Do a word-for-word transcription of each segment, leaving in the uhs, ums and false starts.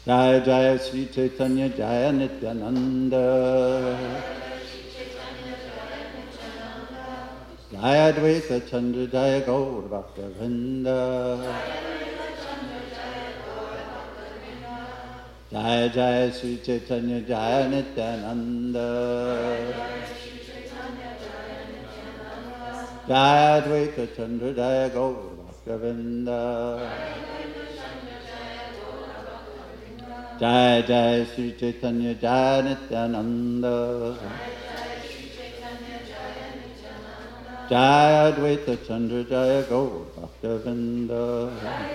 Jaya Jaya Sri Chaitanya Jaya Nityananda. Jaya Advaita Chandra Jaya Gaur Bhakta Vrinda. Jaya Jaya Sri Chaitanya Jaya Nityananda. Jaya Advaita Chandra Jaya Gaur Bhakta Vrinda. Jaya Jaya Sri Chaitanya Jaya Nityananda. Jaya Advaita Chandra Jaya Gaur Bhakta Vrinda.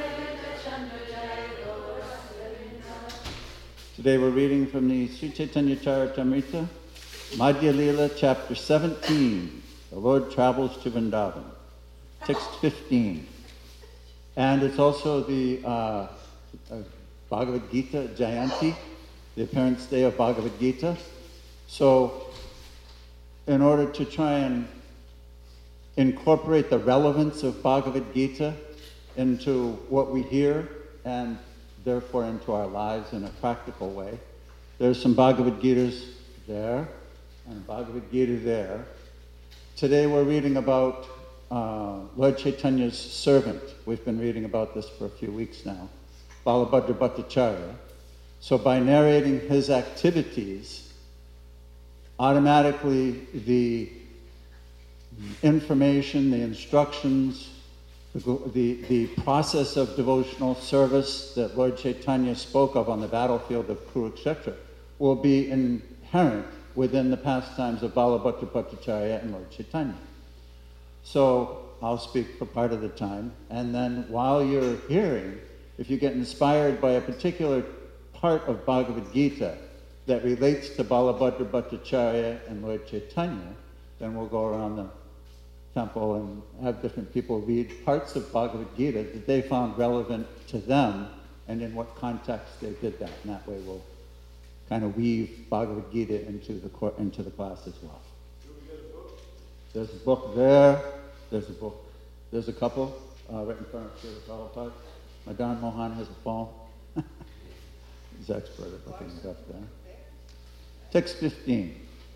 Today we're reading from the Sri Chaitanya Charitamrita, Madhya Lila, chapter seventeen. The Lord travels to Vrindavan. Text fifteen. And it's also the uh, uh, Bhagavad Gita Jayanti, the appearance day of Bhagavad Gita. So, in order to try and incorporate the relevance of Bhagavad Gita into what we hear and therefore into our lives in a practical way, there's some Bhagavad Gitas there and Bhagavad Gita there. Today we're reading about uh, Lord Chaitanya's servant. We've been reading about this for a few weeks now. Balabhadra Bhattacharya. So by narrating his activities, automatically the information, the instructions, the, the, the process of devotional service that Lord Chaitanya spoke of on the battlefield of Kurukshetra will be inherent within the pastimes of Balabhadra Bhattacharya and Lord Chaitanya. So I'll speak for part of the time, and then while you're hearing, if you get inspired by a particular part of Bhagavad Gita that relates to Balabhadra Bhattacharya and Lord Chaitanya, then we'll go around the temple and have different people read parts of Bhagavad Gita that they found relevant to them and in what context they did that. And that way we'll kind of weave Bhagavad Gita into the cour- into the class as well. There's a book there. There's a book. There's a couple uh, right in front of Srila Prabhupada. Madan Mohan has a phone. He's expert at looking it up there. Text fifteen.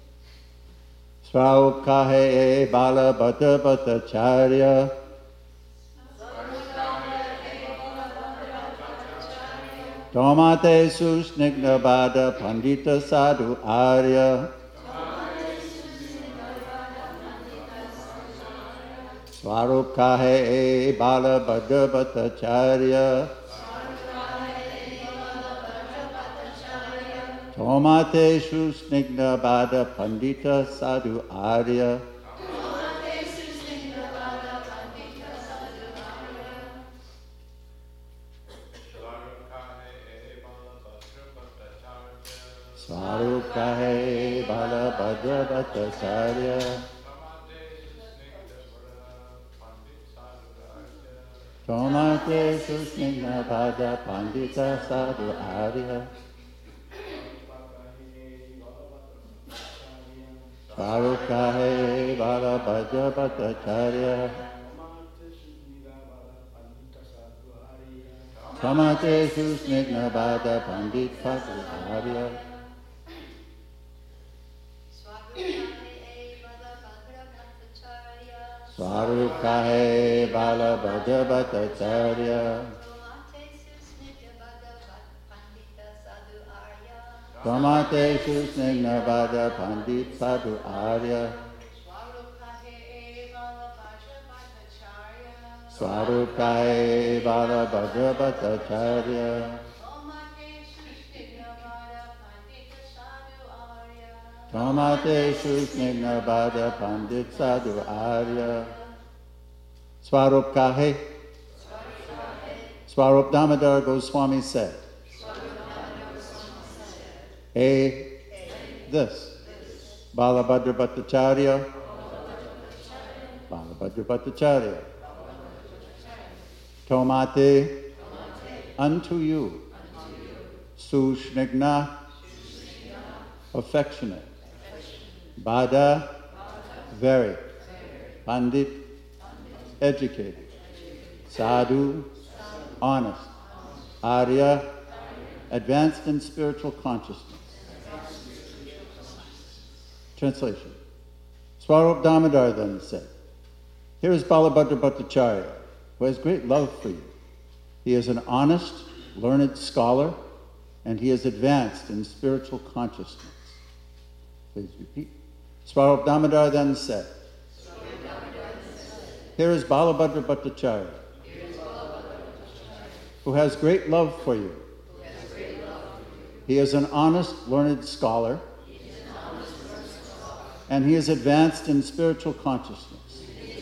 Swarukahe Balabhadra Bhattacharya Tomate Susnigna Bhada Pandita Sadhu Arya Swarukahe Balabhadra Bhattacharya Tomate Susnigna Bhada Pandita Sadhu Arya Swarukahe Balabhadra Bhattacharya Tomate Susnigna Bhada Pandita Sadhu Arya Swarukahe Balabhadra Bhattacharya Tomate Susnigna Bhada Pandita Sadhu Arya Swarukahe Balabhadra Bhattacharya Tomate Susnigna Bhada Pandita Sadhu Arya Swarukahe Balabhadra Bhattacharya Tomate Susnigna Bhada Pandita Sadhu Arya Swarukahe Swarup Damodar Goswami said, A, this, Balabhadra Bhattacharya, Balabhadra Bhattacharya, Tomate, unto you, Susnigna, affectionate, Bhada, very, Pandit, educated, Sadhu, honest, Arya, advanced in spiritual consciousness. Translation. Swarup Damodar then said, "Here is Balabhadra Bhattacharya, who has great love for you. He is an honest, learned scholar, and he is advanced in spiritual consciousness." Please repeat. Swarup Damodar then said, "Here is Balabhadra Bhattacharya, who has great love for you. He is an honest, learned scholar, and he is advanced in spiritual consciousness."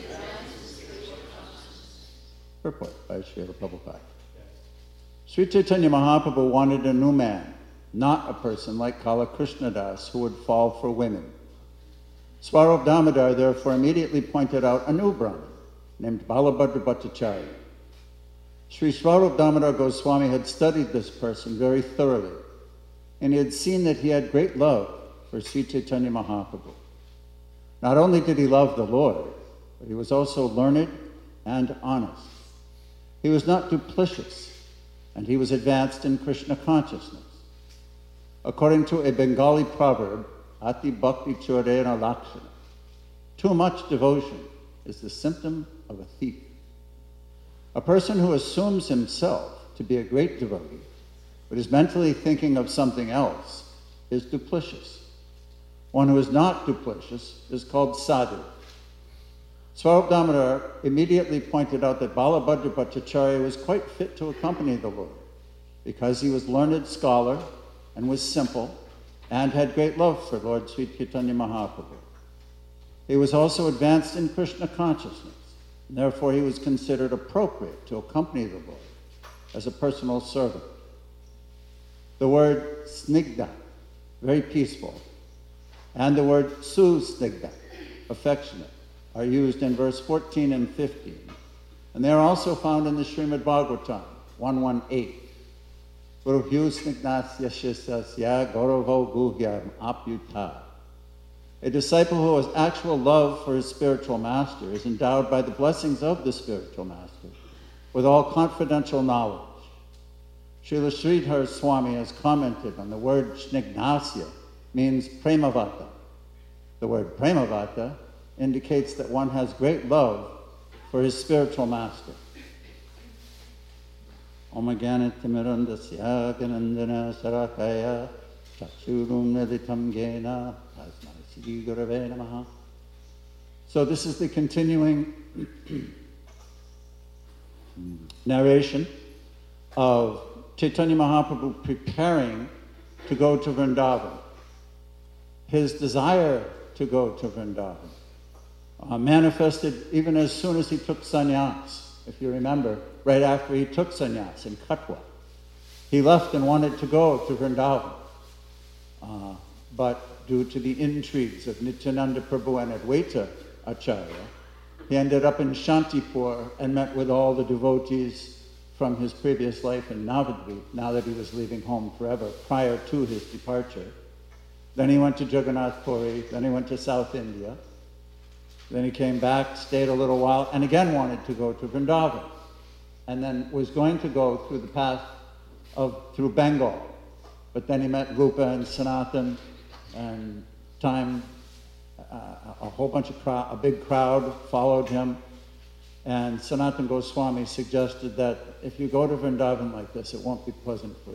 Purport by Srila Prabhupada. Sri Chaitanya Mahaprabhu wanted a new man, not a person like Kala Krishnadas who would fall for women. Swarup Damodar therefore immediately pointed out a new Brahmin named Balabhadra Bhattacharya. Sri Swarup Damodar Goswami had studied this person very thoroughly, and he had seen that he had great love for Sri Chaitanya Mahaprabhu. Not only did he love the Lord, but he was also learned and honest. He was not duplicitous, and he was advanced in Krishna consciousness. According to a Bengali proverb, Ati Bhakti Chorena Lakshana, too much devotion is the symptom of a thief. A person who assumes himself to be a great devotee, but is mentally thinking of something else, is duplicitous. One who is not duplicitous is called sadhu. Swarup Damodar immediately pointed out that Balabhadra Bhattacharya was quite fit to accompany the Lord, because he was learned scholar and was simple and had great love for Lord Sri Chaitanya Mahaprabhu. He was also advanced in Krishna consciousness, and therefore he was considered appropriate to accompany the Lord as a personal servant. The word snigdha, very peaceful, and the word susnigdha, affectionate, are used in verse fourteen and fifteen. And they are also found in the Srimad Bhagavatam, one eighteen. Gurubhyu snignasya shisasya gauravo guhyam apyuta. A disciple who has actual love for his spiritual master is endowed by the blessings of the spiritual master with all confidential knowledge. Srila Sridhar Swami has commented on the word snignasya means premavata. The word premavata indicates that one has great love for his spiritual master. Om Jnanatimirandasya Ganandana Sarakaya Chakshurum Naditam Gena Tasmai Sri Gurave Namaha. So this is the continuing narration of Chaitanya Mahaprabhu preparing to go to Vrindavan. His desire to go to Vrindavan uh, manifested even as soon as he took sannyas. If you remember, right after he took sannyas in Katwa, he left and wanted to go to Vrindavan. Uh, but due to the intrigues of Nityananda Prabhu and Advaita Acharya, he ended up in Shantipur and met with all the devotees from his previous life in Navadvip, now that he was leaving home forever, prior to his departure. Then he went to Jagannath Puri, then he went to South India. Then he came back, stayed a little while, and again wanted to go to Vrindavan. And then was going to go through the path of, through Bengal. But then he met Rupa and Sanatan, and time, uh, a whole bunch of crowd, a big crowd followed him. And Sanatan Goswami suggested that if you go to Vrindavan like this, it won't be pleasant for you.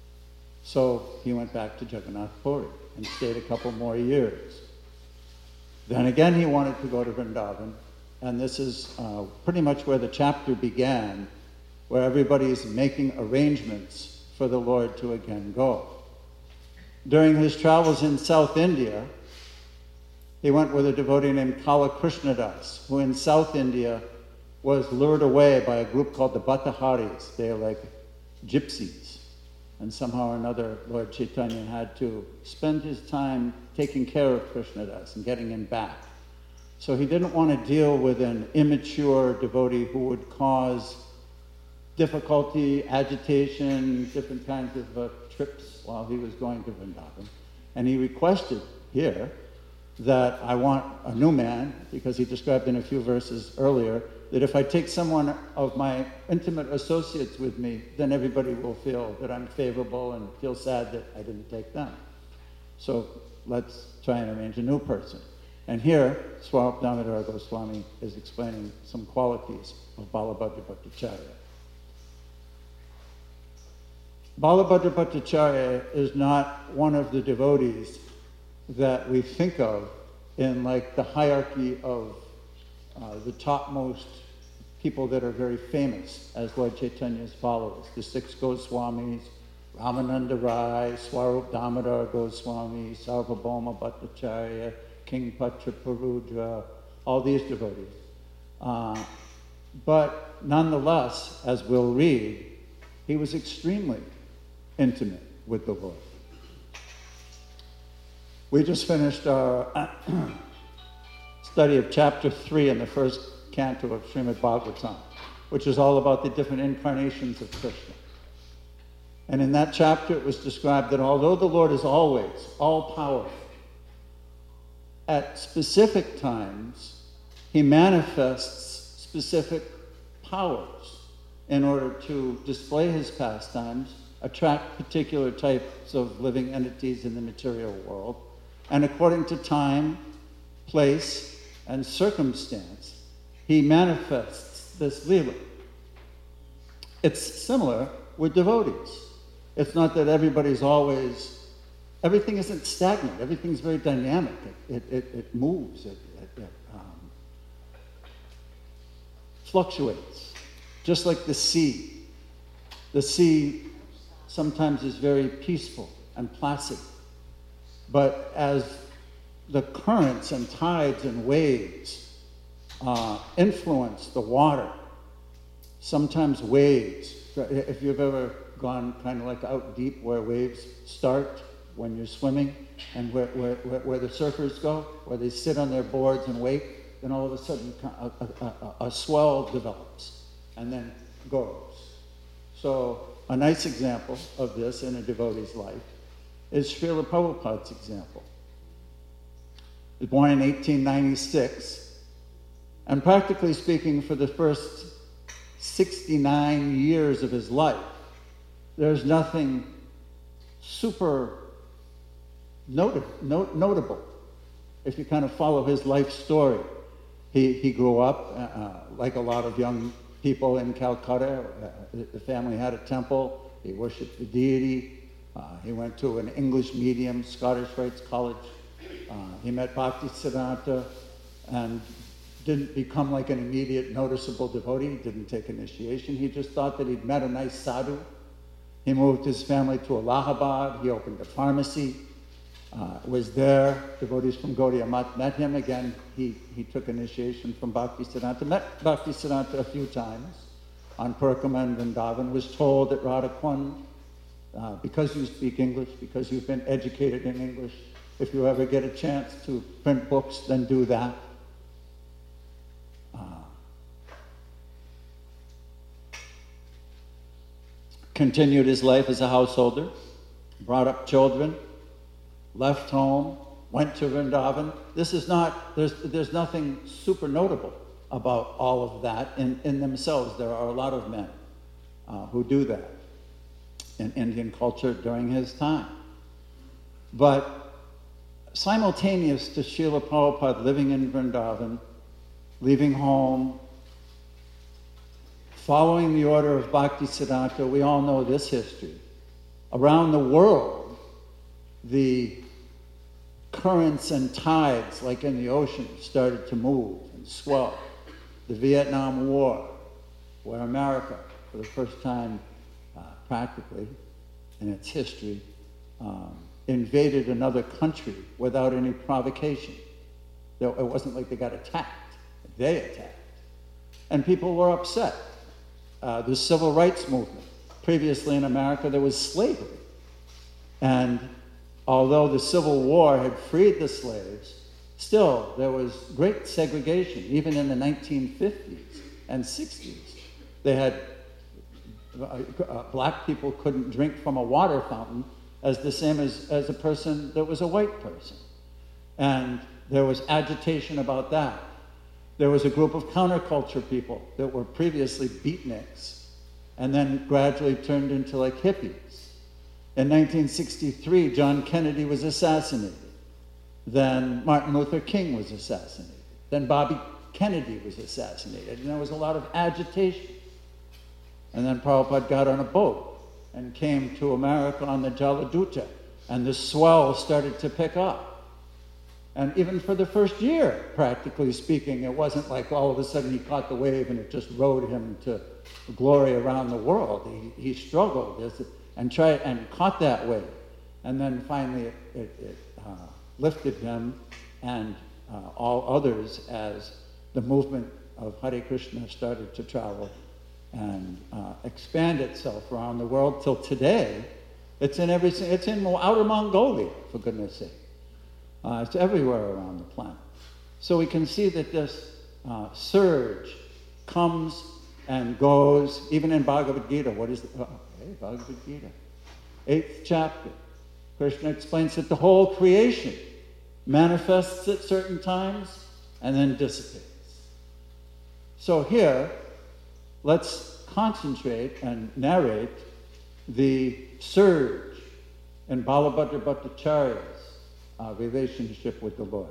So he went back to Jagannath Puri and stayed a couple more years. Then again he wanted to go to Vrindavan, and this is uh, pretty much where the chapter began, where everybody is making arrangements for the Lord to again go. During his travels in South India, he went with a devotee named Kala Krishnadas, who in South India was lured away by a group called the Bhattaharis. They are like gypsies. And somehow or another, Lord Chaitanya had to spend his time taking care of Krishnadas and getting him back. So he didn't want to deal with an immature devotee who would cause difficulty, agitation, different kinds of uh, trips while he was going to Vrindavan. And he requested here that I want a new man, because he described in a few verses earlier that if I take someone of my intimate associates with me, then everybody will feel that I'm favorable and feel sad that I didn't take them. So let's try and arrange a new person. And here, Swarup Damodar Goswami is explaining some qualities of Balabhadra Bhattacharya. Balabhadra Bhattacharya is not one of the devotees that we think of in like the hierarchy of uh, the topmost people that are very famous as Lord Chaitanya's followers, the six Goswamis, Ramananda Rai, Swarup Damodar Goswami, Sarvabhauma Bhattacharya, King Patraparudra, all these devotees. Uh, but nonetheless, as we'll read, he was extremely intimate with the Lord. We just finished our study of chapter three in the first canto of Srimad Bhagavatam, which is all about the different incarnations of Krishna. And in that chapter it was described that although the Lord is always all-powerful, at specific times he manifests specific powers in order to display his pastimes, attract particular types of living entities in the material world, and according to time, place, and circumstance, he manifests this Leela. It's similar with devotees. It's not that everybody's always, everything isn't stagnant, everything's very dynamic. It, it, it, it moves, it, it, it um, fluctuates, just like the sea. The sea sometimes is very peaceful and placid, but as the currents and tides and waves uh, influence the water, sometimes waves, if you've ever gone kind of like out deep where waves start when you're swimming and where, where, where, where the surfers go, where they sit on their boards and wait, then all of a sudden a, a, a, a swell develops and then goes. So a nice example of this in a devotee's life is Srila Prabhupada's example. He was born in eighteen ninety-six, and practically speaking, for the first sixty-nine years of his life, there's nothing super not- not- notable if you kind of follow his life story. He, he grew up, uh, like a lot of young people in Calcutta. Uh, the family had a temple. He worshipped the deity. Uh, he went to an English medium, Scottish Rites College. Uh, he met Bhaktisiddhanta and didn't become like an immediate noticeable devotee. He didn't take initiation. He just thought that he'd met a nice sadhu. He moved his family to Allahabad. He opened a pharmacy. Uh, was there. Devotees from Gaudiya Math met him. Again, he, he took initiation from Bhaktisiddhanta. Met Bhaktisiddhanta a few times on Purkama and Vrindavan. Was told that Radhakund, uh, because you speak English, because you've been educated in English, if you ever get a chance to print books, then do that. Uh, continued his life as a householder, brought up children, left home, went to Vrindavan. This is not, there's, there's nothing super notable about all of that in, in themselves. There are a lot of men uh, who do that in Indian culture during his time. But simultaneous to Srila Prabhupada living in Vrindavan, leaving home, following the order of Bhaktisiddhanta, we all know this history. Around the world, the currents and tides, like in the ocean, started to move and swell. The Vietnam War, where America, for the first time uh, practically in its history, um, invaded another country without any provocation. It wasn't like they got attacked. They attacked. And people were upset. Uh, the civil rights movement. Previously in America, there was slavery. And although the Civil War had freed the slaves, still there was great segregation, even in the nineteen fifties and sixties. They had, uh, uh, black people couldn't drink from a water fountain as the same as, as a person that was a white person. And there was agitation about that. there was a group of counterculture people that were previously beatniks and then gradually turned into like hippies. In nineteen sixty-three, John Kennedy was assassinated. Then Martin Luther King was assassinated. Then Bobby Kennedy was assassinated. And there was a lot of agitation. And then Prabhupada got on a boat and came to America on the Jaladuta. And the swell started to pick up. And even for the first year, practically speaking, it wasn't like all of a sudden he caught the wave and it just rode him to glory around the world. He, he struggled as it, and tried and caught that wave. And then finally it, it, it uh, lifted him and uh, all others as the movement of Hare Krishna started to travel and uh, expand itself around the world till today. It's in every, it's in outer Mongolia, for goodness sake. Uh, it's everywhere around the planet. So we can see that this uh, surge comes and goes, even in Bhagavad Gita. What is it? Oh, okay, Bhagavad Gita. Eighth chapter. Krishna explains that the whole creation manifests at certain times and then dissipates. So here, let's concentrate and narrate the surge in Balabhadra Bhattacharya's uh, relationship with the Lord.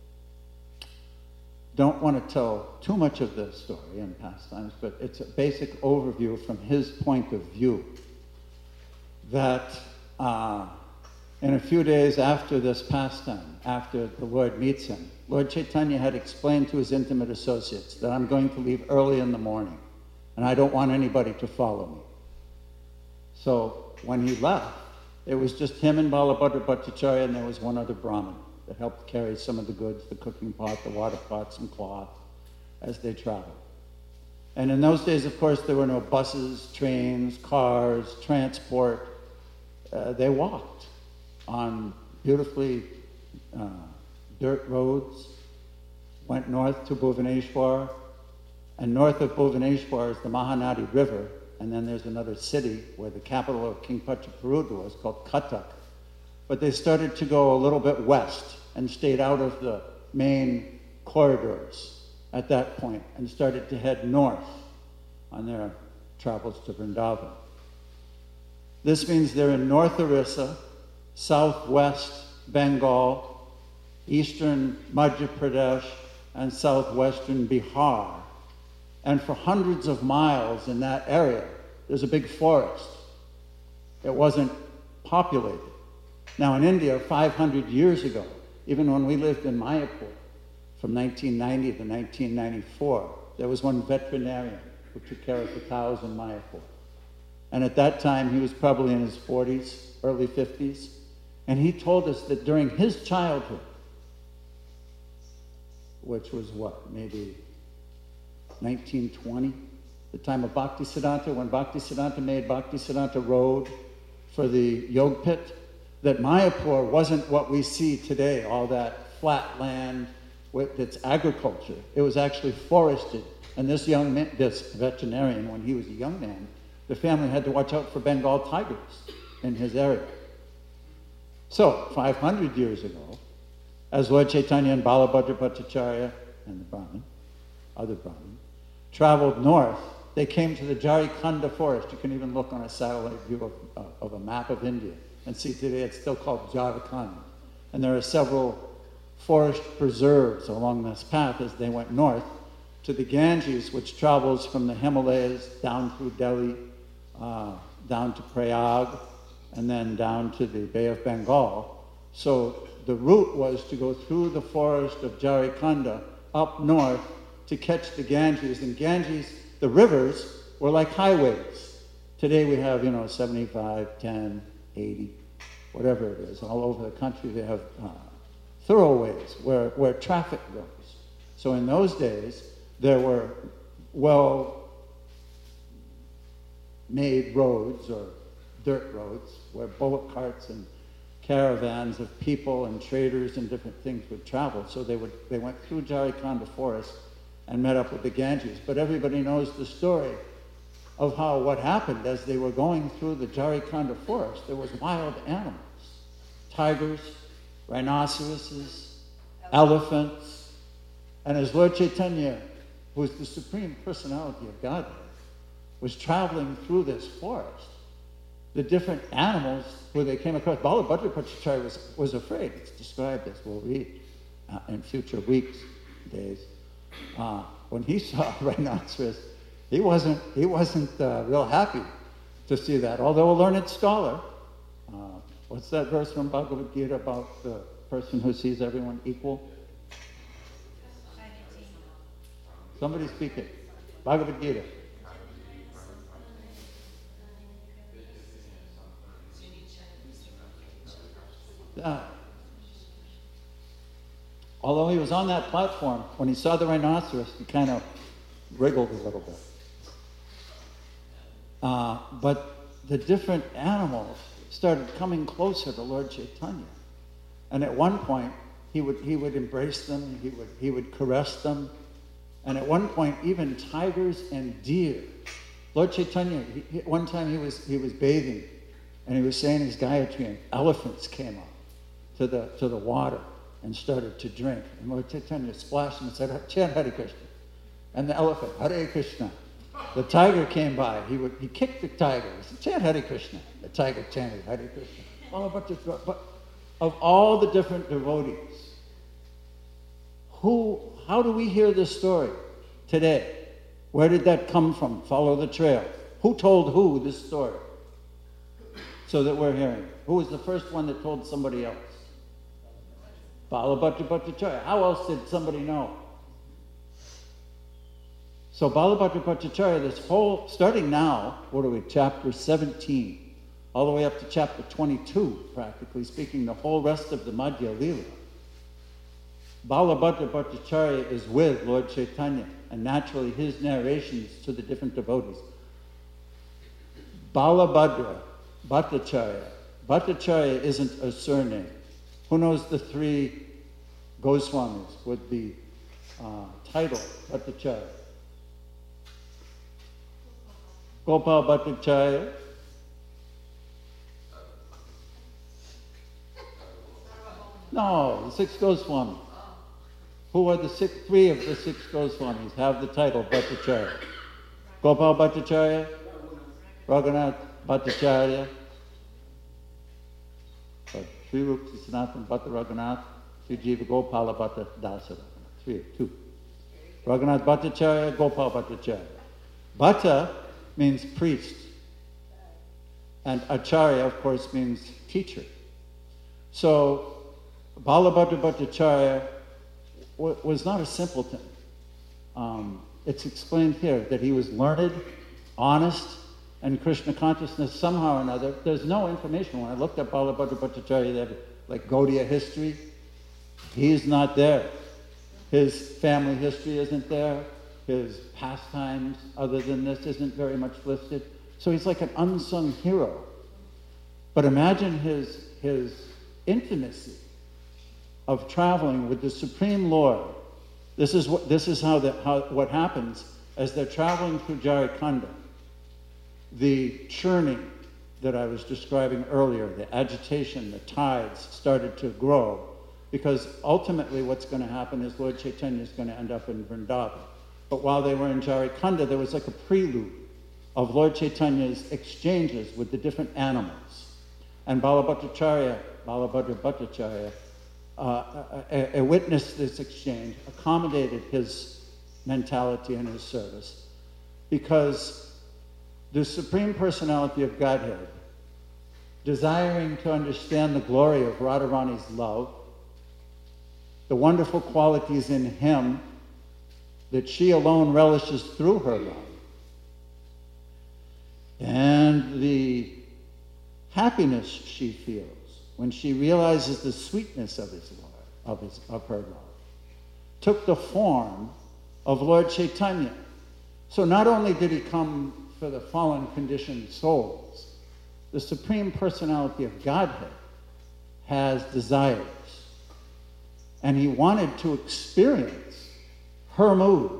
Don't want to tell too much of the story and pastimes, but it's a basic overview from his point of view that uh, in a few days after this pastime, after the Lord meets him, Lord Chaitanya had explained to his intimate associates that I'm going to leave early in the morning and I don't want anybody to follow me. So when he left, it was just him and Balabhadra Bhattacharya, and there was one other Brahmin that helped carry some of the goods, the cooking pot, the water pots, and cloth as they traveled. And in those days, of course, there were no buses, trains, cars, transport. Uh, they walked on beautifully uh, dirt roads, went north to Bhuvaneshwar, and north of Bhuvaneshwar is the Mahanadi River, and then there's another city where the capital of King Pachapurudu was called Cuttack. But they started to go a little bit west and stayed out of the main corridors at that point and started to head north on their travels to Vrindavan. This means they're in North Orissa, southwest Bengal, eastern Madhya Pradesh, and southwestern Bihar. And for hundreds of miles in that area, there's a big forest. It wasn't populated. Now in India, five hundred years ago, even when we lived in Mayapur, from nineteen ninety to nineteen ninety-four, there was one veterinarian who took care of the cows in Mayapur. And at that time, he was probably in his forties, early fifties, and he told us that during his childhood, which was what, maybe nineteen twenty, the time of Bhaktisiddhanta, when Bhaktisiddhanta made Bhaktisiddhanta Road for the Yog Pit, that Mayapur wasn't what we see today, all that flat land with its agriculture. It was actually forested. And this young man, this veterinarian, when he was a young man, the family had to watch out for Bengal tigers in his area. So, five hundred years ago, as Lord Chaitanya and Balabhadra Bhattacharya and the Brahmin, other Brahmin, traveled north, they came to the Jharikanda forest. You can even look on a satellite view of, uh, of a map of India and see today it's still called Jharkhand. And there are several forest preserves along this path as they went north to the Ganges, which travels from the Himalayas down through Delhi, uh, down to Prayag, and then down to the Bay of Bengal. So the route was to go through the forest of Jharikanda up north to catch the Ganges. And Ganges, the rivers, were like highways. Today we have, you know, seventy-five, ten, eighty, whatever it is. All over the country they have uh, thoroughways where, where traffic goes. So in those days, there were well-made roads or dirt roads where bullock carts and caravans of people and traders and different things would travel. So they would they went through Jharikanda forest and met up with the Ganges. But everybody knows the story of how what happened as they were going through the Jharikanda forest. There was wild animals, tigers, rhinoceroses, elephants, And as Lord Chaitanya, who is the Supreme Personality of Godhead, was traveling through this forest, the different animals who they came across, Balabhadra Bhattacharya was, was afraid. It's described as we'll read uh, in future weeks, days. Uh, when he saw a rhinoceros, he wasn't, he wasn't uh, real happy to see that. Although a learned scholar, uh, what's that verse from Bhagavad Gita about the person who sees everyone equal? Somebody speak it. Bhagavad Gita. Uh, although he was on that platform, when he saw the rhinoceros, he kind of wriggled a little bit. Uh, but the different animals started coming closer to Lord Chaitanya. And at one point, he would, he would embrace them, he would, he would caress them. And at one point, even tigers and deer. Lord Chaitanya, he, he, one time he was, he was bathing, and he was saying his Gayatri, and elephants came up to the, to the water and started to drink. And Lord Chaitanya splashed them and said, chant Hare Krishna. And the elephant, Hare Krishna. The tiger came by. He would he kicked the tiger. He said, chant Hare Krishna. The tiger chanted Hare Krishna. Oh, but, the, but of all the different devotees, who, how do we hear this story today? Where did that come from? Follow the trail. Who told who this story? So that we're hearing. Who was the first one that told somebody else? Balabhadra Bhattacharya. How else did somebody know? So Balabhadra Bhattacharya, this whole, starting now, what are we, chapter seventeen, all the way up to chapter twenty-two, practically speaking, the whole rest of the Madhya Lila. Balabhadra Bhattacharya is with Lord Chaitanya, and naturally his narrations to the different devotees. Balabhadra Bhattacharya. Bhattacharya isn't a surname. Who knows the three Goswamis with the uh, title Bhattacharya? Gopal Bhattacharya. No, the six Goswamis. Who are the six, three of the six Goswamis have the title Bhattacharya? Gopal Bhattacharya, Raghunath Bhattacharya, Sri Rupa Sanatana Bhatta Raghunath, Sri Jiva Gopala Bhatta Dasa Raghunath. Three, two. Raghunath Bhattacharya, Gopal Bhattacharya. Bhatta means priest. And Acharya, of course, means teacher. So, Balabhadra Bhattacharya w- was not a simpleton. Um, it's explained here that he was learned, honest, and Krishna consciousness somehow or another. There's no information. When I looked at Balabhadra Bhattacharya, they have like Gaudiya history. He's not there. His family history isn't there. His pastimes, other than this, isn't very much listed. So he's like an unsung hero. But imagine his, his intimacy of traveling with the Supreme Lord. This is what, this is how, the, how what happens as they're traveling through Jarikhanda. The churning that I was describing earlier, the agitation, the tides started to grow, because ultimately what's going to happen is Lord Chaitanya is going to end up in Vrindavan. But while they were in Jarikhanda, there was like a prelude of Lord Chaitanya's exchanges with the different animals. And Balabhattacharya, Balabhadra Bhattacharya, uh, uh, uh, uh, witnessed this exchange, accommodated his mentality and his service, because the Supreme Personality of Godhead, desiring to understand the glory of Radharani's love, the wonderful qualities in him that she alone relishes through her love, and the happiness she feels when she realizes the sweetness of his love, of, his, of her love, took the form of Lord Chaitanya. So not only did he come for the fallen conditioned souls, the Supreme Personality of Godhead has desires. And he wanted to experience her mood.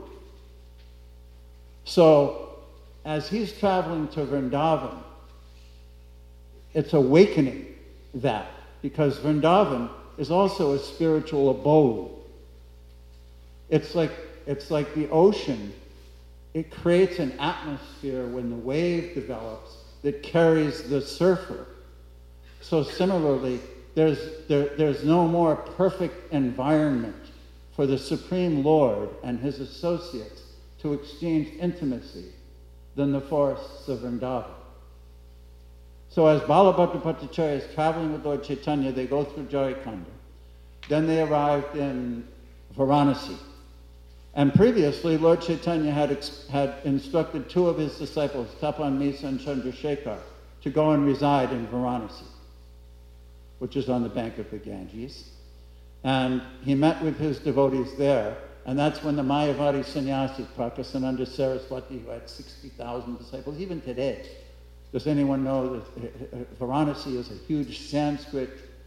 So as he's traveling to Vrindavan, it's awakening that, because Vrindavan is also a spiritual abode. It's like, it's like the ocean. It creates an atmosphere when the wave develops that carries the surfer. So similarly, there's, there, there's no more perfect environment for the Supreme Lord and his associates to exchange intimacy than the forests of Vrindavan. So as Balabhadra Bhattacharya is traveling with Lord Chaitanya, they go through Jarikhanda. Then they arrived in Varanasi. And previously, Lord Chaitanya had, ex- had instructed two of his disciples, Tapan Misa and Chandrasekhar, to go and reside in Varanasi, which is on the bank of the Ganges. And he met with his devotees there, and that's when the Mayavadi sannyasi, Prakasananda Saraswati, who had sixty thousand disciples, even today, does anyone know that Varanasi is a huge Sanskrit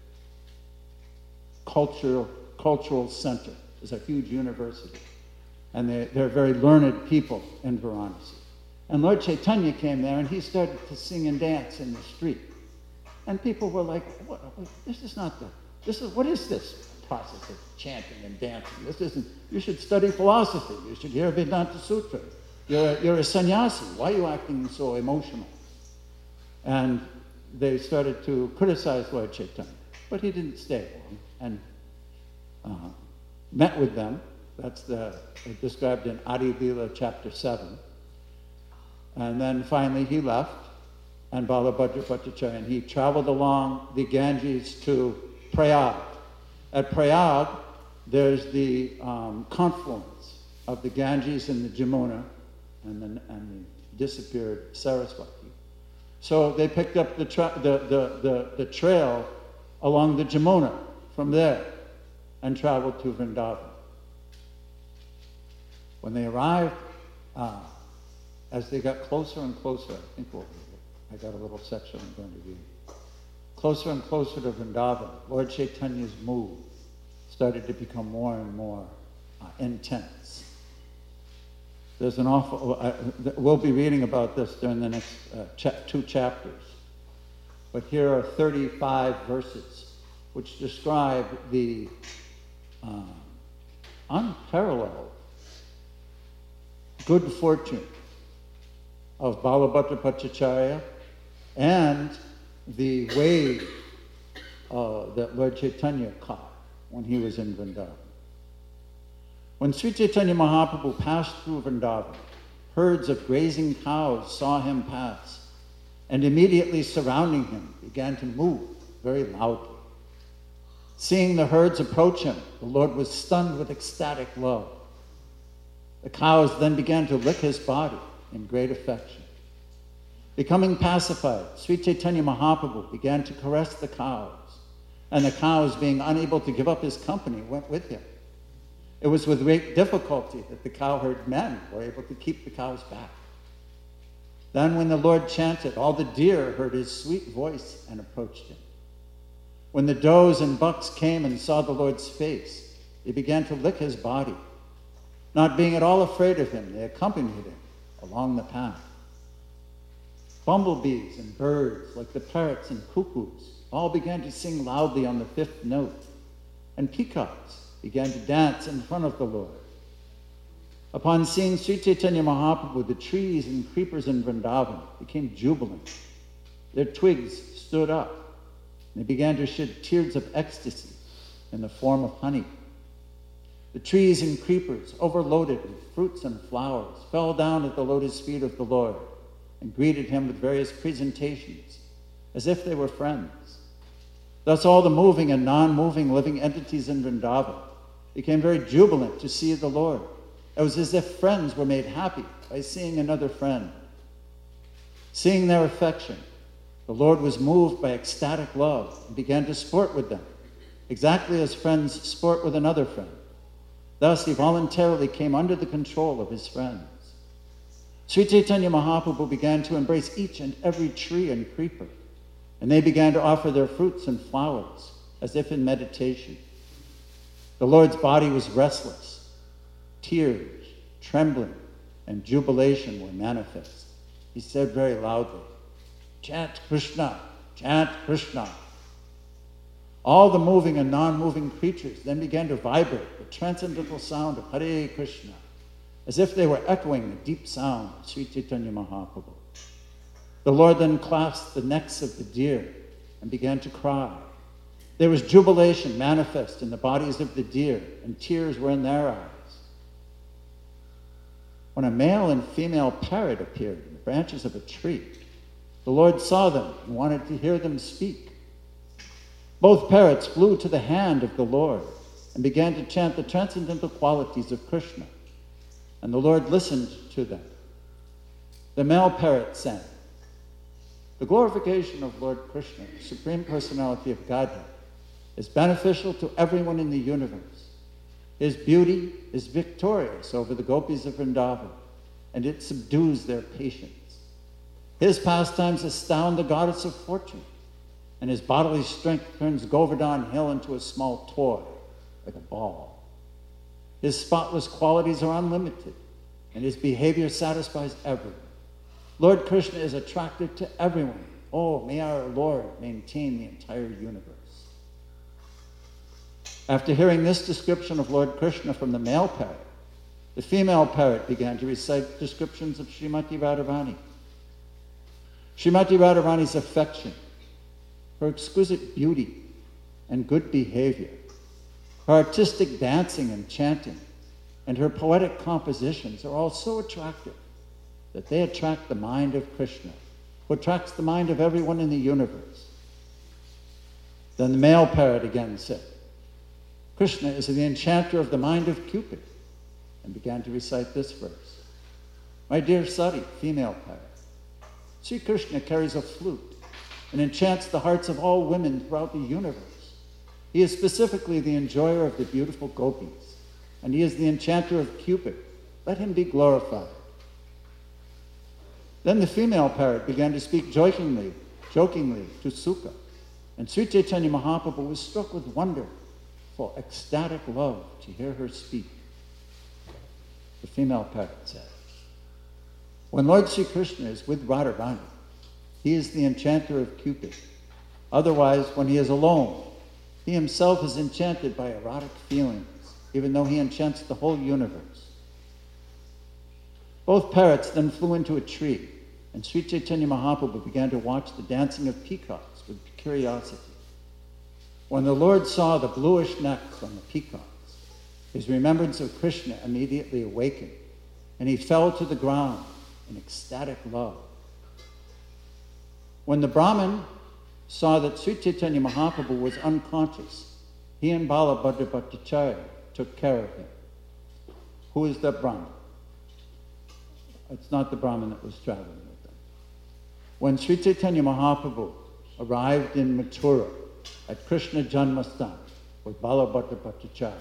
cultural, cultural center. It's a huge university. And they're, they're very learned people in Varanasi. And Lord Chaitanya came there, and he started to sing and dance in the street. And people were like, what, this is not the, this is, what is this process of chanting and dancing? This isn't, you should study philosophy. You should hear Vedanta Sutra. You're a, you're a sannyasi. Why are you acting so emotional? And they started to criticize Lord Chaitanya. But he didn't stay long and uh, met with them. That's the, described in Adi Lila chapter seven. And then finally he left, and Balabhadra Bhattacharya, and he traveled along the Ganges to Prayag. At Prayag, there's the um, confluence of the Ganges and the Jamuna and the, and the disappeared Saraswati. So they picked up the, tra- the, the, the, the trail along the Jamuna from there and traveled to Vrindavan. When they arrived, uh, as they got closer and closer, I think we'll, I got a little section I'm going to read. Closer and closer to Vrindavan, Lord Chaitanya's mood started to become more and more uh, intense. There's an awful, uh, we'll be reading about this during the next uh, cha- two chapters. But here are thirty-five verses which describe the uh, unparalleled good fortune of Balabhadra Bhattacharya and the wave uh, that Lord Chaitanya caught when he was in Vrindavan. When Sri Chaitanya Mahaprabhu passed through Vrindavan, herds of grazing cows saw him pass, and immediately surrounding him began to move very loudly. Seeing the herds approach him, the Lord was stunned with ecstatic love. The cows then began to lick his body in great affection. Becoming pacified, Sri Chaitanya Mahaprabhu began to caress the cows, and the cows, being unable to give up his company, went with him. It was with great difficulty that the cowherd men were able to keep the cows back. Then when the Lord chanted, all the deer heard his sweet voice and approached him. When the does and bucks came and saw the Lord's face, they began to lick his body. Not being at all afraid of him, they accompanied him along the path. Bumblebees and birds, like the parrots and cuckoos, all began to sing loudly on the fifth note, and peacocks began to dance in front of the Lord. Upon seeing Sri Chaitanya Mahaprabhu, the trees and creepers in Vrindavan became jubilant. Their twigs stood up, and they began to shed tears of ecstasy in the form of honey. The trees and creepers, overloaded with fruits and flowers, fell down at the lotus feet of the Lord and greeted him with various presentations, as if they were friends. Thus all the moving and non-moving living entities in Vrindavan became very jubilant to see the Lord. It was as if friends were made happy by seeing another friend. Seeing their affection, the Lord was moved by ecstatic love and began to sport with them, exactly as friends sport with another friend. Thus, he voluntarily came under the control of his friends. Sri Chaitanya Mahaprabhu began to embrace each and every tree and creeper, and they began to offer their fruits and flowers, as if in meditation. The Lord's body was restless. Tears, trembling, and jubilation were manifest. He said very loudly, "Chant Krishna, chant Krishna." All the moving and non-moving creatures then began to vibrate the transcendental sound of Hare Krishna, as if they were echoing the deep sound of Sri Chaitanya Mahaprabhu. The Lord then clasped the necks of the deer and began to cry. There was jubilation manifest in the bodies of the deer, and tears were in their eyes. When a male and female parrot appeared in the branches of a tree, the Lord saw them and wanted to hear them speak. Both parrots flew to the hand of the Lord and began to chant the transcendental qualities of Krishna, and the Lord listened to them. The male parrot sang, "The glorification of Lord Krishna, the Supreme Personality of Godhead, is beneficial to everyone in the universe. His beauty is victorious over the gopis of Vrindavan, and it subdues their patience. His pastimes astound the goddess of fortune, and his bodily strength turns Govardhan Hill into a small toy, like a ball. His spotless qualities are unlimited, and his behavior satisfies everyone. Lord Krishna is attractive to everyone. Oh, may our Lord maintain the entire universe." After hearing this description of Lord Krishna from the male parrot, the female parrot began to recite descriptions of Srimati Radharani. Srimati Radharani's affection, her exquisite beauty and good behavior, her artistic dancing and chanting, and her poetic compositions are all so attractive that they attract the mind of Krishna, who attracts the mind of everyone in the universe. Then the male parrot again said, "Krishna is the enchanter of the mind of Cupid," and began to recite this verse. "My dear Sati," female parrot, "Sri Krishna carries a flute and enchants the hearts of all women throughout the universe. He is specifically the enjoyer of the beautiful gopis, and he is the enchanter of Cupid. Let him be glorified." Then the female parrot began to speak jokingly, jokingly to Sukha, and Sri Chaitanya Mahaprabhu was struck with wonder, for ecstatic love to hear her speak. The female parrot said, "When Lord Sri Krishna is with Radharani, he is the enchanter of Cupid. Otherwise, when he is alone, he himself is enchanted by erotic feelings, even though he enchants the whole universe." Both parrots then flew into a tree, and Sri Chaitanya Mahaprabhu began to watch the dancing of peacocks with curiosity. When the Lord saw the bluish necks on the peacocks, his remembrance of Krishna immediately awakened, and he fell to the ground in ecstatic love. When the Brahmin saw that Sri Chaitanya Mahaprabhu was unconscious, he and Bala Bhadra Bhattacharya took care of him. Who is that Brahmin? It's not the Brahmin that was traveling with them. When Sri Chaitanya Mahaprabhu arrived in Mathura at Krishna Janmasthani with Bala Bhadra Bhattacharya,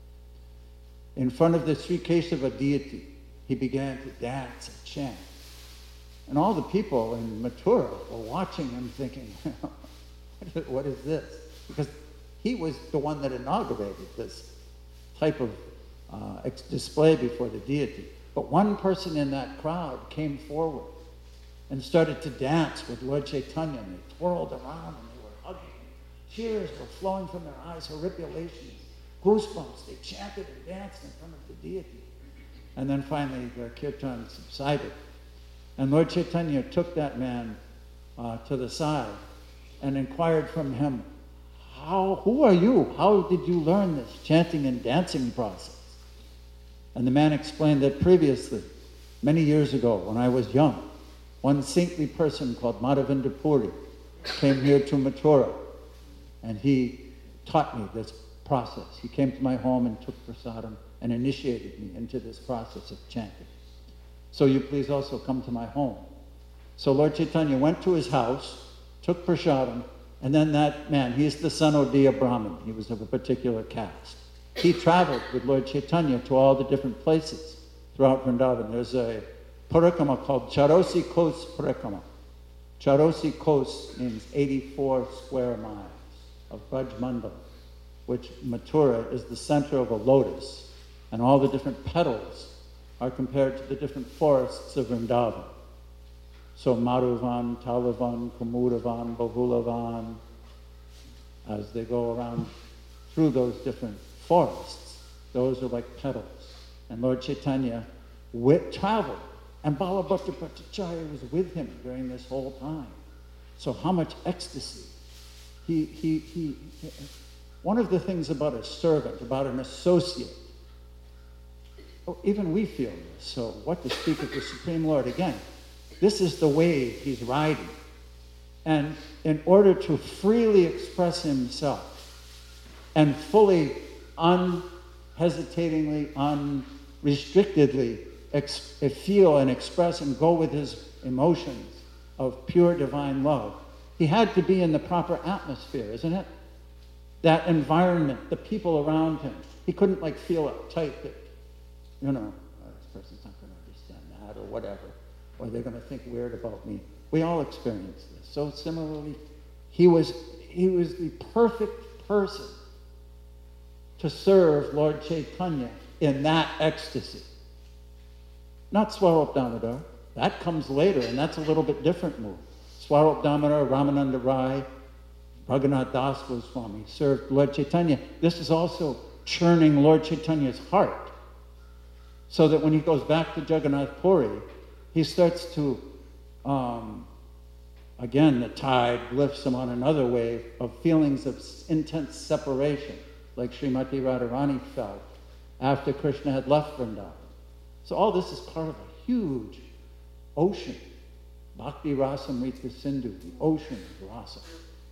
in front of the Sri Kesava deity, he began to dance and chant. And all the people in Mathura were watching him thinking, what is this? Because he was the one that inaugurated this type of uh, ex- display before the deity. But one person in that crowd came forward and started to dance with Lord Chaitanya, and they twirled around and they were hugging him. Tears were flowing from their eyes, horripulations, goosebumps. They chanted and danced in front of the deity. And then finally the kirtan subsided. And Lord Chaitanya took that man uh, to the side and inquired from him, How, who are you? How did you learn this chanting and dancing process? And the man explained that previously, many years ago, when I was young, one saintly person called Madhavendra Puri came here to Mathura, and he taught me this process. He came to my home and took prasadam and initiated me into this process of chanting. So you please also come to my home. So Lord Chaitanya went to his house, took prasadam, and then that man, he is the son of Odiya Brahmin. He was of a particular caste. He traveled with Lord Chaitanya to all the different places throughout Vrindavan. There's a parikrama called Charosi Kos Parikrama. Charosi Kos means eighty-four square miles of Braj Mandal, which Mathura is the center of a lotus, and all the different petals are compared to the different forests of Vrindavan. So Madhuvan, Talavan, Kumudhavan, Bahulavan, as they go around through those different forests. Those are like petals. And Lord Chaitanya wit- traveled, and Balabhadra Bhattacharya was with him during this whole time. So how much ecstasy. He, he, he, one of the things about a servant, about an associate, oh, even we feel this, so what to speak of the Supreme Lord? Again, this is the wave he's riding. And in order to freely express himself and fully, unhesitatingly, unrestrictedly ex- feel and express and go with his emotions of pure divine love, he had to be in the proper atmosphere, isn't it? That environment, the people around him. He couldn't like feel uptight that, you know, oh, this person's not going to understand that or whatever, or they're going to think weird about me. We all experience this. So similarly, he was he was the perfect person to serve Lord Chaitanya in that ecstasy. Not Swarup Damodar. That comes later, and that's a little bit different move. Swarup Damodar, Ramananda Rai, Bhagavanath Das Goswami served Lord Chaitanya. This is also churning Lord Chaitanya's heart, so that when he goes back to Jagannath Puri, he starts to, um, again, the tide lifts him on another wave of feelings of intense separation, like Srimati Radharani felt after Krishna had left Vrindavan. So all this is part of a huge ocean. Bhakti Rasamrita Sindhu, the ocean of rasa.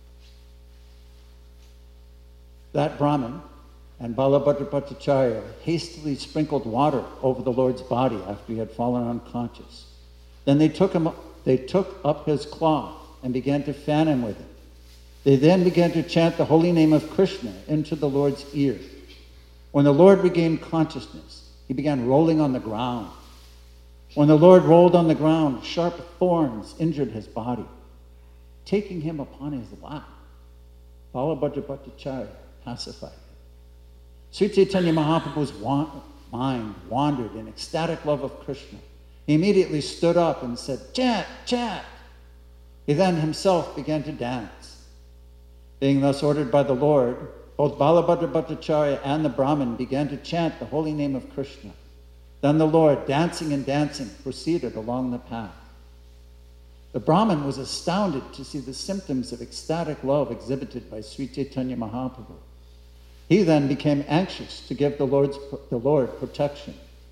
That Brahmin and Balabhadra Bhattacharya hastily sprinkled water over the Lord's body after he had fallen unconscious. Then they took him up, they took up his cloth and began to fan him with it. They then began to chant the holy name of Krishna into the Lord's ear. When the Lord regained consciousness, he began rolling on the ground. When the Lord rolled on the ground, sharp thorns injured his body. Taking him upon his lap, Balabhadra Bhattacharya pacified him. Sri Chaitanya Mahaprabhu's wa- mind wandered in ecstatic love of Krishna. He immediately stood up and said, "Chant, chant." He then himself began to dance. Being thus ordered by the Lord, both Balabhadra Bhattacharya and the Brahmin began to chant the holy name of Krishna. Then the Lord, dancing and dancing, proceeded along the path. The Brahmin was astounded to see the symptoms of ecstatic love exhibited by Sri Chaitanya Mahaprabhu. He then became anxious to give the, Lord's, the Lord protection.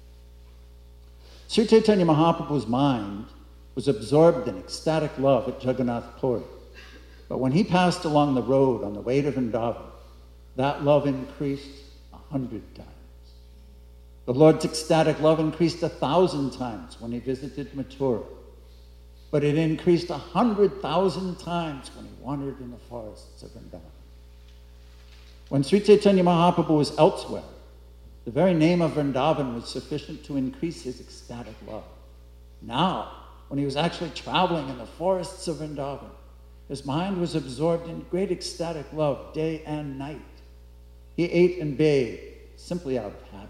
Sri Chaitanya Mahaprabhu's mind was absorbed in ecstatic love at Jagannath Puri. But when he passed along the road on the way to Vrindavan, that love increased a hundred times. The Lord's ecstatic love increased a thousand times when he visited Mathura. But it increased a hundred thousand times when he wandered in the forests of Vrindavan. When Sri Chaitanya Mahaprabhu was elsewhere, the very name of Vrindavan was sufficient to increase his ecstatic love. Now, when he was actually traveling in the forests of Vrindavan, his mind was absorbed in great ecstatic love day and night. He ate and bathed simply out of habit.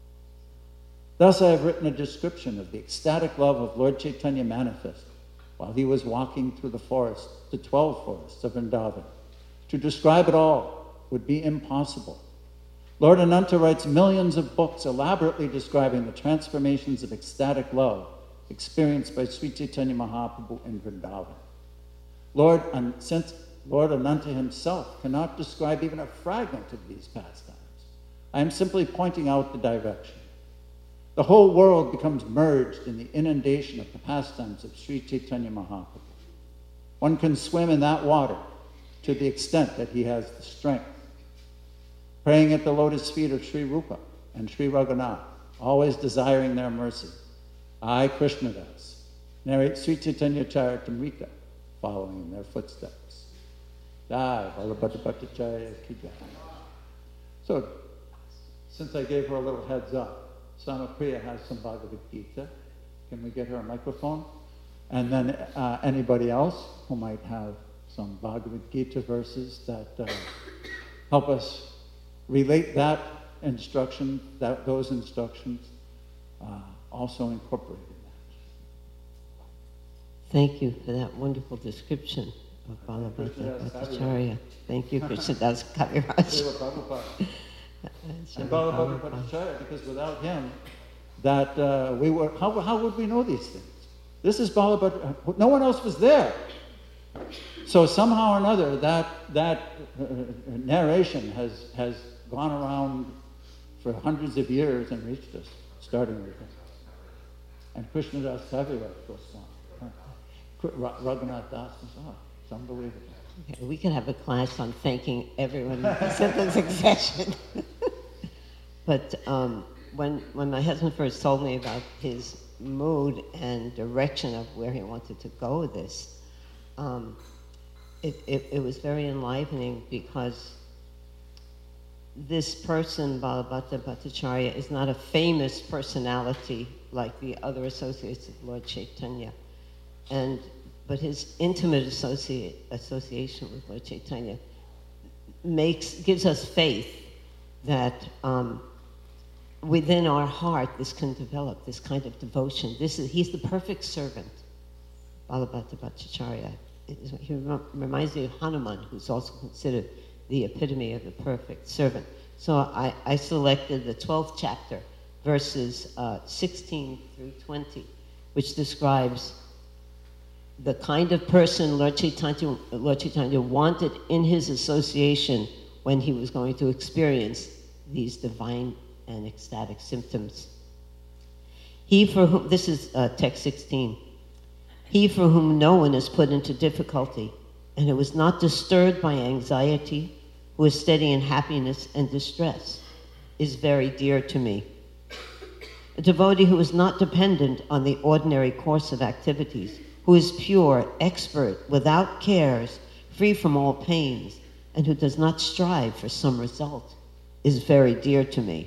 Thus I have written a description of the ecstatic love of Lord Chaitanya manifest while he was walking through the forest, the twelve forests of Vrindavan. To describe it all would be impossible. Lord Ananta writes millions of books elaborately describing the transformations of ecstatic love experienced by Sri Chaitanya Mahaprabhu in Vrindavan. Lord, and since Lord Ananta himself cannot describe even a fragment of these pastimes, I am simply pointing out the direction. The whole world becomes merged in the inundation of the pastimes of Sri Chaitanya Mahaprabhu. One can swim in that water to the extent that he has the strength. Praying at the lotus feet of Sri Rupa and Sri Raghunath, always desiring their mercy. I, Krishnadas, narrate Sri Chaitanya Charitamrita, following in their footsteps. Jai Balabhadra Bhattacharya ki jai. So, since I gave her a little heads up, Samapriya has some Bhagavad Gita. Can we get her a microphone? And then uh, anybody else who might have some Bhagavad Gita verses that uh, help us relate that instruction, that those instructions, uh, also incorporated in that. Thank you for that wonderful description of Balabhadra Bhattacharya. Thank you, Krishnadas Kaviraj. And Balabhadra Bhattacharya, because without him, that uh, we were, how, how would we know these things? This is Balabhadra, no one else was there. So somehow or another, that, that uh, narration has, has gone around for hundreds of years and reached us, starting with him. And Krishnadas Kaviraj goes on. Raghunath Das was on. It's unbelievable. Okay, we could have a class on thanking everyone in the succession. But um, when, when my husband first told me about his mood and direction of where he wanted to go with this, um, it, it, it was very enlivening, because this person, Balabhadra Bhattacharya, is not a famous personality like the other associates of Lord Chaitanya. And, but his intimate associate, association with Lord Chaitanya makes, gives us faith that um, within our heart this can develop, this kind of devotion. This is, he's the perfect servant, Balabhadra Bhattacharya. He reminds me of Hanuman, who's also considered the epitome of the perfect servant. So I, I selected the twelfth chapter, verses uh, sixteen through twenty, which describes the kind of person Lord Chaitanya, Lord Chaitanya wanted in his association when he was going to experience these divine and ecstatic symptoms. He for whom, this is uh, text sixteen, he for whom no one is put into difficulty, and who is not disturbed by anxiety, who is steady in happiness and distress, is very dear to me. A devotee who is not dependent on the ordinary course of activities, who is pure, expert, without cares, free from all pains, and who does not strive for some result, is very dear to me.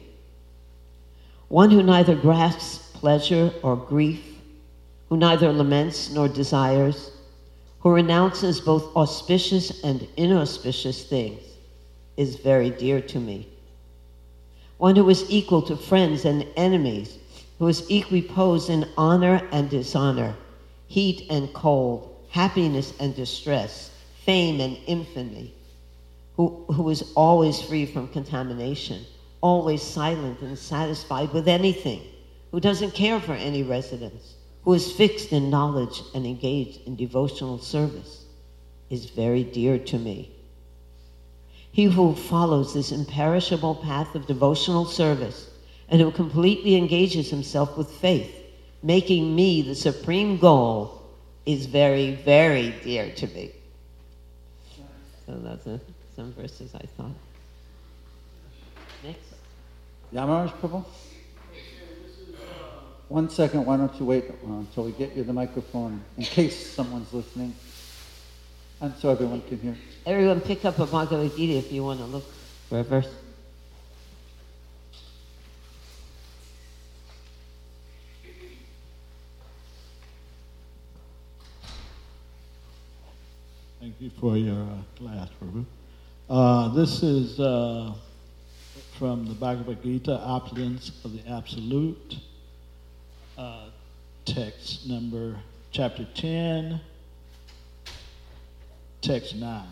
One who neither grasps pleasure or grief, who neither laments nor desires, who renounces both auspicious and inauspicious things, is very dear to me. One who is equal to friends and enemies, who is equiposed in honor and dishonor, heat and cold, happiness and distress, fame and infamy, who, who is always free from contamination, always silent and satisfied with anything, who doesn't care for any residence, who is fixed in knowledge and engaged in devotional service, is very dear to me. He who follows this imperishable path of devotional service and who completely engages himself with faith, making me the supreme goal, is very, very dear to me. So that's a, some verses I thought. Next. Yamaraj Prabhu? One second, why don't you wait until we get you the microphone in case someone's listening and so everyone can hear. Everyone pick up a Bhagavad Gita if you want to look for a verse. Thank you for your uh, class, Prabhu. Uh, this is uh, from the Bhagavad Gita, Opulence of the Absolute, uh, text number, chapter ten, text nine.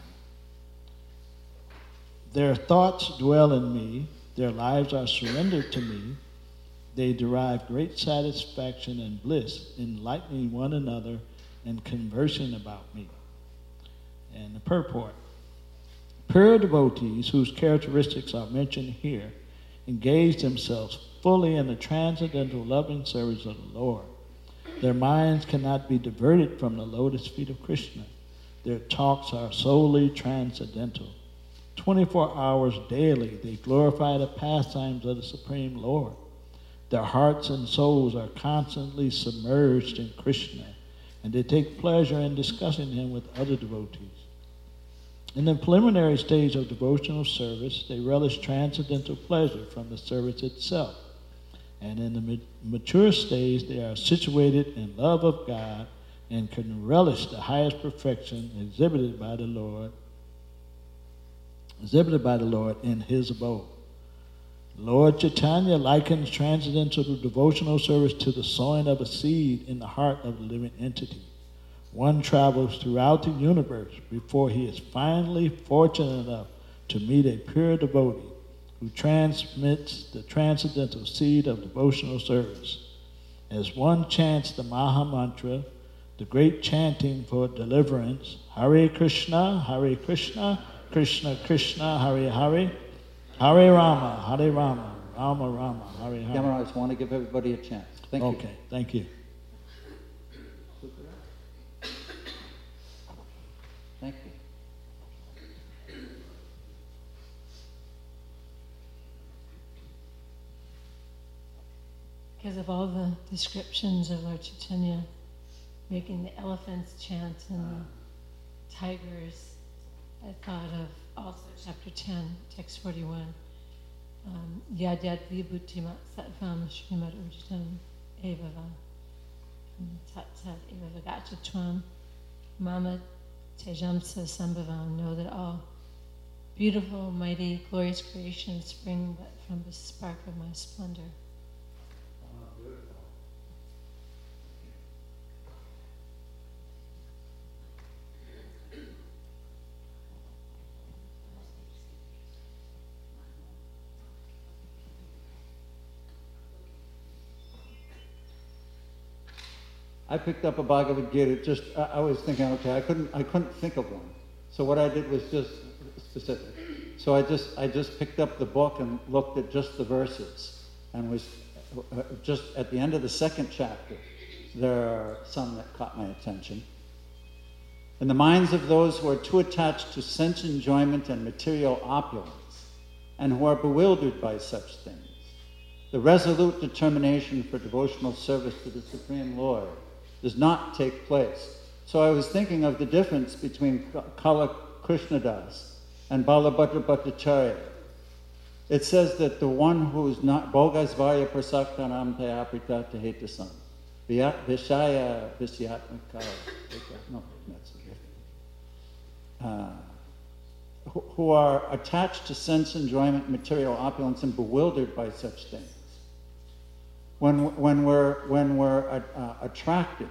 Their thoughts dwell in me, their lives are surrendered to me, they derive great satisfaction and bliss, enlightening one another and conversing about me. And the purport. Pure devotees, whose characteristics are mentioned here, engage themselves fully in the transcendental loving service of the Lord. Their minds cannot be diverted from the lotus feet of Krishna. Their talks are solely transcendental. twenty-four hours daily, they glorify the pastimes of the Supreme Lord. Their hearts and souls are constantly submerged in Krishna, and they take pleasure in discussing him with other devotees. In the preliminary stage of devotional service, they relish transcendental pleasure from the service itself. And in the mature stage, they are situated in love of God and can relish the highest perfection exhibited by the Lord, exhibited by the Lord in his abode. Lord Chaitanya likens transcendental devotional service to the sowing of a seed in the heart of the living entity. one travels throughout the universe before he is finally fortunate enough to meet a pure devotee who transmits the transcendental seed of devotional service. As one chants the Maha Mantra, the great chanting for deliverance, Hare Krishna, Hare Krishna, Krishna Krishna, Hare Hare, Hare Rama, Hare Rama, Rama Rama, Hare Hare. Yamaraj, I want to give everybody a chance. Thank you. Okay, thank you. Thank you. Because of all the descriptions of Lord Chaitanya making the elephants chant and the tigers, I thought of also chapter ten, text forty-one. Yad yad vibhutimat sattvam shrimad urjitam evava tat tat eva vagachatvam mama tejamsa sambhavam. Know that all beautiful, mighty, glorious creations spring but from the spark of my splendor. I picked up a Bhagavad Gita. Just I, I was thinking, okay, I couldn't, I couldn't think of one. So what I did was just specific. So I just, I just picked up the book and looked at just the verses, and was uh, just at the end of the second chapter. There are some that caught my attention. In the minds of those who are too attached to sense enjoyment and material opulence, and who are bewildered by such things, the resolute determination for devotional service to the Supreme Lord does not take place. So I was thinking of the difference between Kala Krishnadas and Balabhadra Bhattacharya. It says that the one who's not Bhogasvarya Prasaktanam Taya Prita Hetasam Vishaya Vishyatmaka, no, that's it. Uh, who, who are attached to sense enjoyment, material opulence, and bewildered by such things. When, when we're, when we're uh, attracted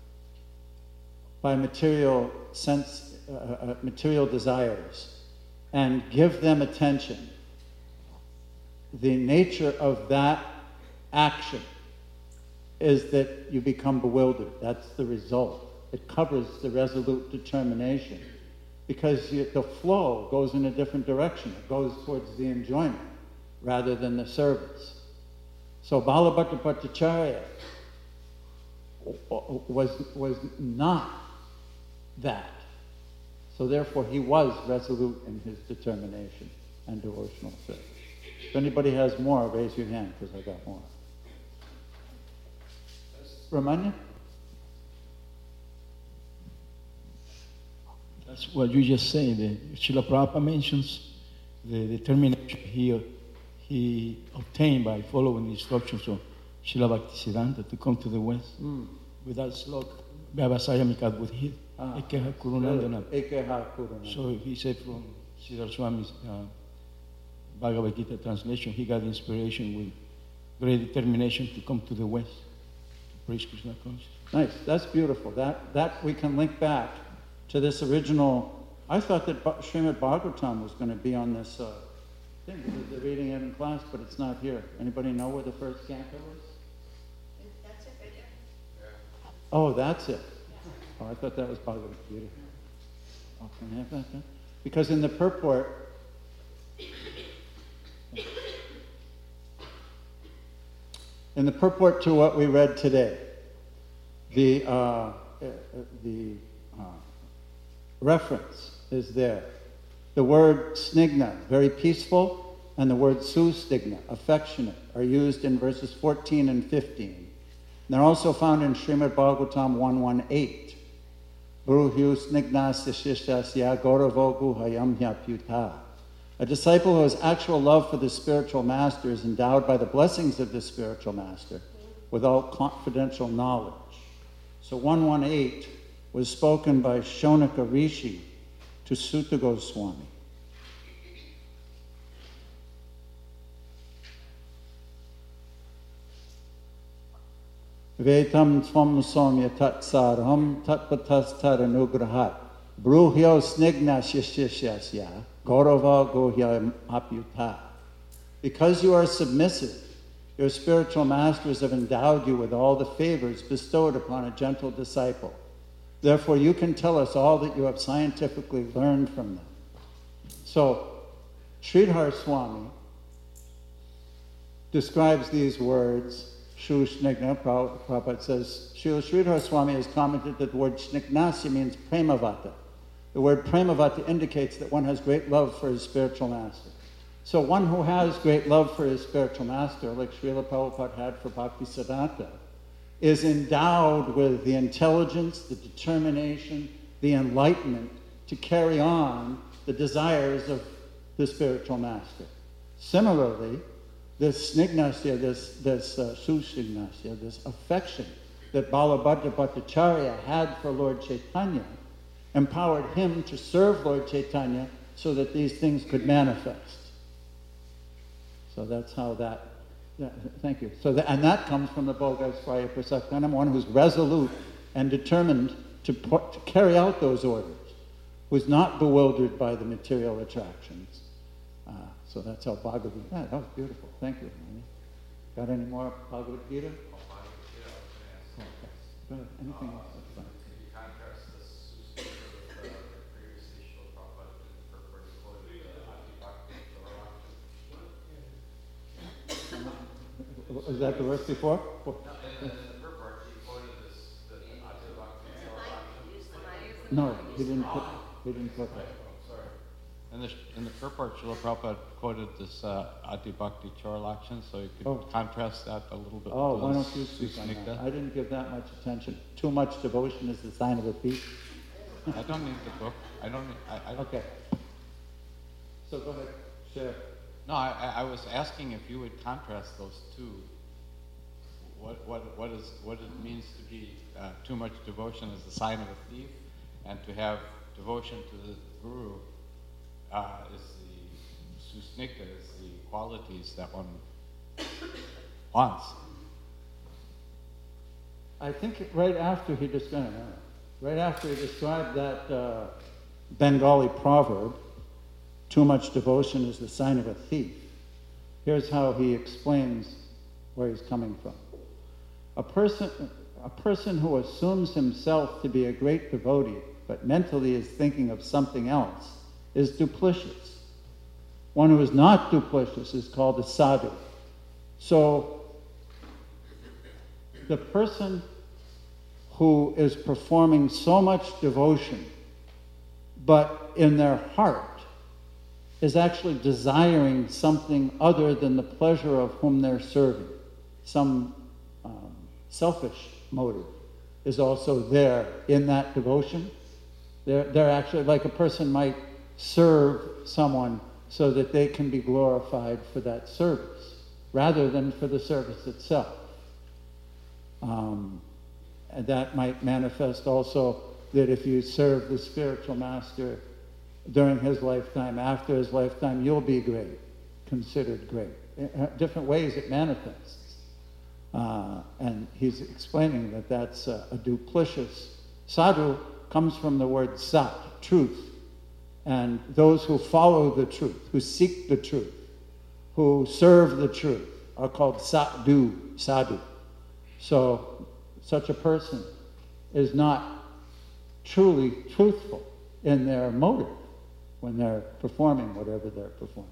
by material sense, uh, uh, material desires, and give them attention, the nature of that action is that you become bewildered. That's the result. It covers the resolute determination, because you, the flow goes in a different direction. It goes towards the enjoyment rather than the service. So Balabhadra Bhattacharya was, was not that. So therefore he was resolute in his determination and devotional service. If anybody has more, raise your hand, because I got more. Ramanya? That's what you just said. The Srila Prabhupada mentions the determination he, he obtained by following the instructions of Srila Bhaktisiddhanta to come to the West. Mm. With that slok, Vyavasaya Mikad Buddhi, Ekeha Kurunandana. Ekeha Kurunandana. So he said from Siddhar Swami's uh, Bhagavad Gita translation, he got inspiration with great determination to come to the West to preach Krishna consciousness. Nice. That's beautiful. That, that we can link back to this original. I thought that Srimad Bhagavatam was going to be on this uh, thing, because they're reading it in class, but it's not here. Anybody know where the first canto is? That's it right there. Oh, that's it. Oh, I thought that was Bhagavad Gita. Oh, can I have that then? Because in the purport, in the purport to what we read today, the uh, uh, the uh, reference is there. The word snigna, very peaceful, and the word sustigna, affectionate, are used in verses fourteen and fifteen. And they're also found in Srimad Bhagavatam one eighteen. Bruhyu snignasya shishasya gauravogu hayamhya pyuta. A disciple who has actual love for the spiritual master is endowed by the blessings of the spiritual master without confidential knowledge. So one eighteen was spoken by Shonaka Rishi to Sutta Goswami. Vetam tvam somya tat sarham tat patastar anugrahat. Bruhyo snigna shishishasya. Gaurava gohya apyuta. Because you are submissive, your spiritual masters have endowed you with all the favors bestowed upon a gentle disciple. Therefore, you can tell us all that you have scientifically learned from them. So, Sridhar Swami describes these words. Shu Snigna, Prabhupada says, Srila Sridhar Swami has commented that the word Snignasya means Premavata. The word Premavata indicates that one has great love for his spiritual master. So one who has great love for his spiritual master, like Srila Prabhupada had for Bhaktisiddhanta, is endowed with the intelligence, the determination, the enlightenment to carry on the desires of the spiritual master. Similarly, this snignasya, this, this uh, susnignasya, this affection that Balabhadra Bhattacharya had for Lord Chaitanya empowered him to serve Lord Chaitanya so that these things could manifest. So that's how that, yeah, thank you. So that, and that comes from the Bhogasvaya Prasaktanam, one who's resolute and determined to, put, to carry out those orders, who's not bewildered by the material attractions. Uh, so that's how Bhagavad Gita, yeah, that was beautiful. Thank you, Rani. Got any more Bhagavad Gita? Okay. Go ahead. Anything else? That's fine. Is that the verse before? No, in the first part, he quoted this, the No, he didn't put, he didn't put that. Sorry. In the, in the first part, Srila Prabhupada quoted this uh, Adi Bhakti Choralakshan, so you could Oh. contrast that a little bit Oh, with why the don't you speak on that? Susnigdha. I didn't give that much attention. Too much devotion is the sign of a thief. I don't need the book. I don't need, I, I, Okay. So go ahead, share. No, I, I I was asking if you would contrast those two. What what what is what it means to be uh, too much devotion is the sign of a thief, and to have devotion to the Guru uh, is the susnigdha, is the qualities that one wants. I think right after he described, right after he described that uh, Bengali proverb, too much devotion is the sign of a thief. Here's how he explains where he's coming from. A person, a person who assumes himself to be a great devotee, but mentally is thinking of something else, is duplicitous. One who is not duplicitous is called a sadhu. So, the person who is performing so much devotion, but in their heart is actually desiring something other than the pleasure of whom they're serving. Some um, selfish motive is also there in that devotion. They're, they're actually, like a person might serve someone so that they can be glorified for that service, rather than for the service itself. Um, and that might manifest also that if you serve the spiritual master during his lifetime, after his lifetime, you'll be great, considered great. In different ways it manifests. Uh, and he's explaining that that's uh, a duplicitous. Sadhu comes from the word sat, truth. And those who follow the truth, who seek the truth, who serve the truth, are called sadhu, sadhu. So such a person is not truly truthful in their motive when they're performing whatever they're performing.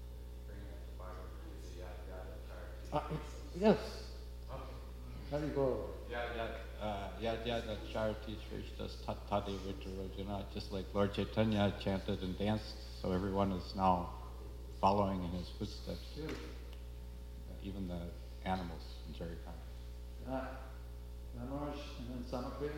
Uh, yes. How do you go? Yad Yada Charity Shrishtas Tat Tade Vitarojana, just like Lord Chaitanya chanted and danced, so everyone is now following in his footsteps. Uh, even the animals in Jharkhand. Uh, Manoj and then Samakriya.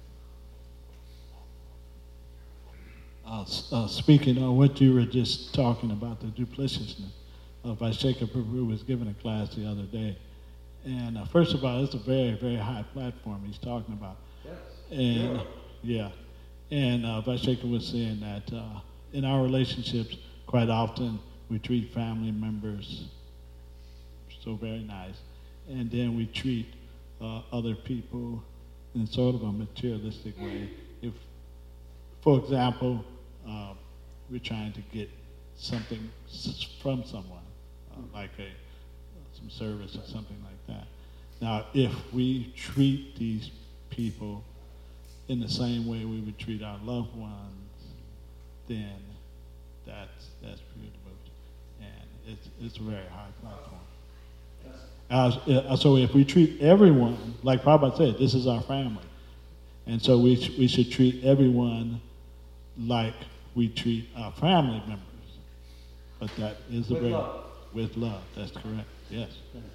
Uh, s- uh, speaking on what you were just talking about, the duplicitousness, uh, Vaisheka Prabhu was giving a class the other day. And uh, first of all, it's a very, very high platform he's talking about. Yes. And yeah, and uh, Vaisheka was saying that uh, in our relationships, quite often we treat family members so very nice, and then we treat uh, other people in sort of a materialistic way. If, for example, uh, we're trying to get something s- from someone, uh, like a some service or something like that. Now, if we treat these people in the same way we would treat our loved ones, then that's that's pure devotion, and it's it's a very high platform. Uh, uh, so if we treat everyone, like Prabhupada said, this is our family, and so we sh- we should treat everyone like we treat our family members. But that is the With very love. with love. That's correct. Yes.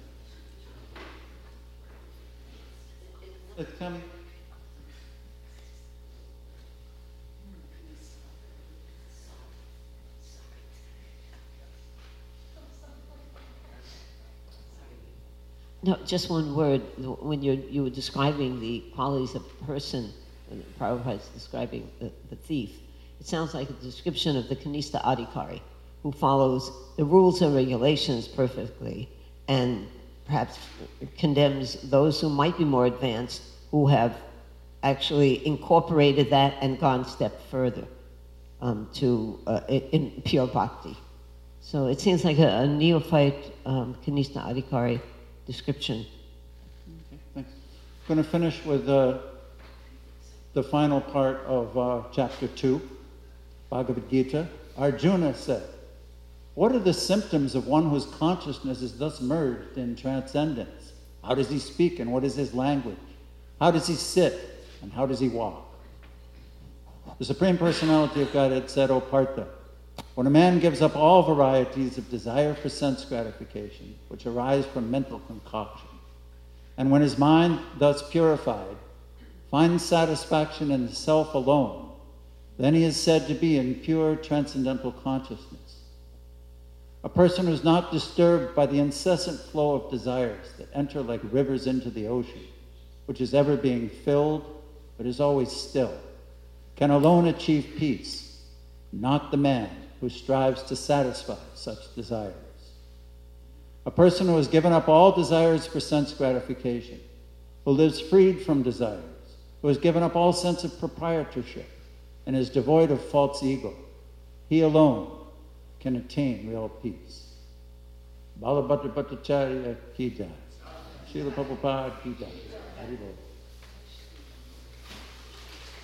It's coming. No, just one word. When you you were describing the qualities of a person, when Prabhupada's describing the, the thief, it sounds like a description of the Kanista Adhikari, who follows the rules and regulations perfectly, and perhaps condemns those who might be more advanced, who have actually incorporated that and gone a step further um, to uh, in pure bhakti. So it seems like a, a neophyte um, Kanista Adhikari description. Okay, thanks. I'm going to finish with uh, the final part of uh, chapter two, Bhagavad Gita. Arjuna said, "What are the symptoms of one whose consciousness is thus merged in transcendence? How does he speak and what is his language? How does he sit and how does he walk?" The Supreme Personality of Godhead said, "O Partha, when a man gives up all varieties of desire for sense gratification, which arise from mental concoction, and when his mind, thus purified, finds satisfaction in the self alone, then he is said to be in pure transcendental consciousness. A person who is not disturbed by the incessant flow of desires that enter like rivers into the ocean, which is ever being filled but is always still, can alone achieve peace, not the man who strives to satisfy such desires. A person who has given up all desires for sense gratification, who lives freed from desires, who has given up all sense of proprietorship, and is devoid of false ego, he alone can attain real peace." Balabhadra Bhattacharya ki jai. Srila Prabhupada ki jai. Hari Bol.